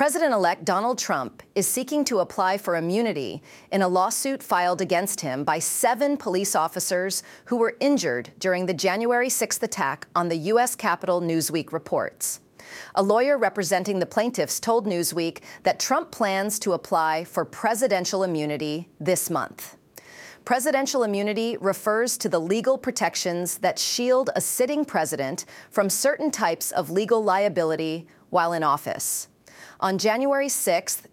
President-elect Donald Trump is seeking to apply for immunity in a lawsuit filed against him by 7 police officers who were injured during the January 6th attack on the U.S. Capitol, Newsweek reports. A lawyer representing the plaintiffs told Newsweek that Trump plans to apply for presidential immunity this month. Presidential immunity refers to the legal protections that shield a sitting president from certain types of legal liability while in office. On January 6,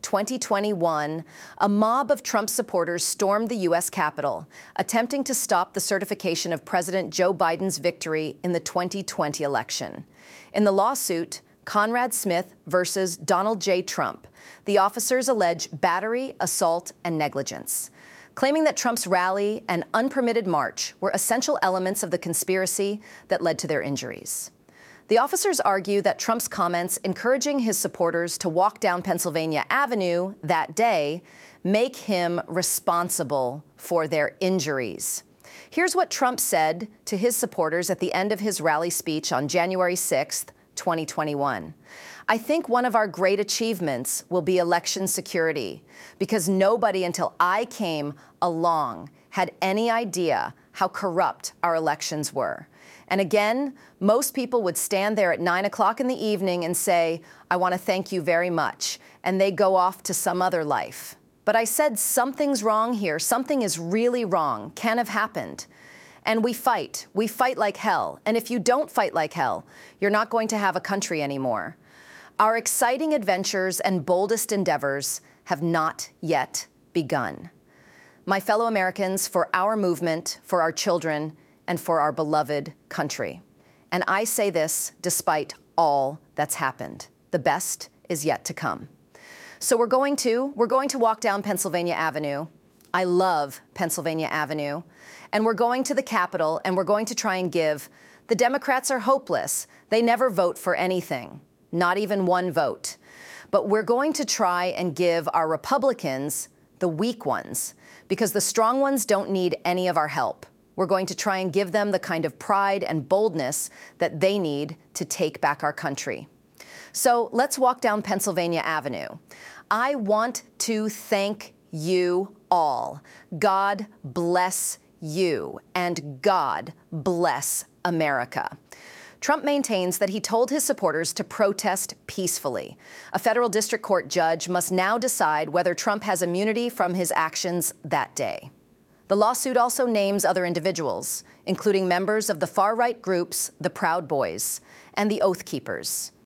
2021, a mob of Trump supporters stormed the U.S. Capitol, attempting to stop the certification of President Joe Biden's victory in the 2020 election. In the lawsuit, Conrad Smith versus Donald J. Trump, the officers allege battery, assault, and negligence, claiming that Trump's rally and unpermitted march were essential elements of the conspiracy that led to their injuries. The officers argue that Trump's comments encouraging his supporters to walk down Pennsylvania Avenue that day make him responsible for their injuries. Here's what Trump said to his supporters at the end of his rally speech on January 6th, 2021. "I think one of our great achievements will be election security, because nobody until I came along had any idea how corrupt our elections were. And again, most people would stand there at 9 o'clock in the evening and say, 'I want to thank you very much,' and they go off to some other life. But I said, something's wrong here. Something is really wrong. Can have happened. And we fight. We fight like hell. And if you don't fight like hell, you're not going to have a country anymore. Our exciting adventures and boldest endeavors have not yet begun. My fellow Americans, for our movement, for our children, and for our beloved country. And I say this despite all that's happened. The best is yet to come." So we're going to walk down Pennsylvania Avenue. I love Pennsylvania Avenue. And we're going to the Capitol, and we're going to try and give. The Democrats are hopeless. They never vote for anything, not even one vote. But we're going to try and give our Republicans, the weak ones, because the strong ones don't need any of our help. We're going to try and give them the kind of pride and boldness that they need to take back our country. So let's walk down Pennsylvania Avenue. I want to thank you all. God bless you, and God bless America. Trump maintains that he told his supporters to protest peacefully. A federal district court judge must now decide whether Trump has immunity from his actions that day. The lawsuit also names other individuals, including members of the far-right groups, the Proud Boys and the Oath Keepers.